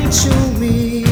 to me.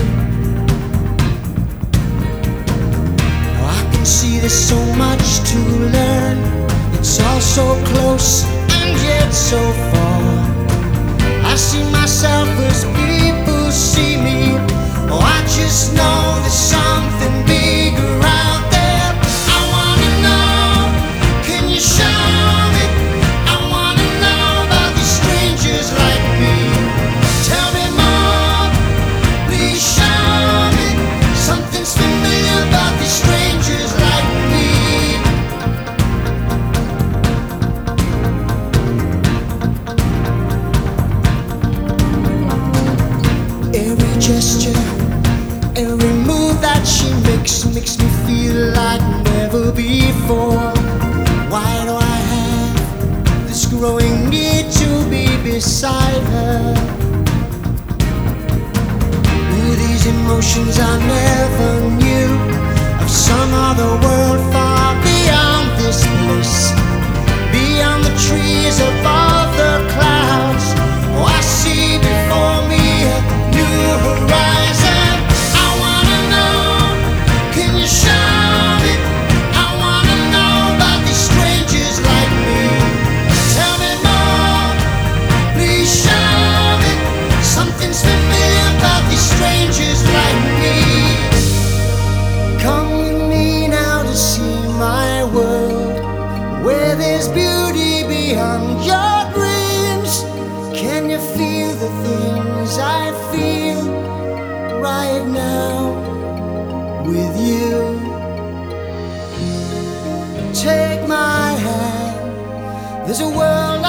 I can see there's so much to learn. It's all so close and yet so far. I see myself as people see me. Oh, I just know there's something bigger out there. I wanna know, can you show me? I wanna know about these strangers like me. Tell me more, please show me. Something's familiar about these strangers like me. Every gesture, every move that she makes me feel like never before. Why do I have this growing need to be beside her? These emotions I never knew of, some other world far beyond this place, beyond the trees, above the clouds. Oh, I see before me a new horizon. I wanna know, can you show me? I wanna know about these strangers like me. Tell me more, please show me. Something's familiar about these strangers like me. Come with me now to see my world, where there's beauty beyond your dreams. Can you feel the things I feel right now with you? Take my hand, there's a world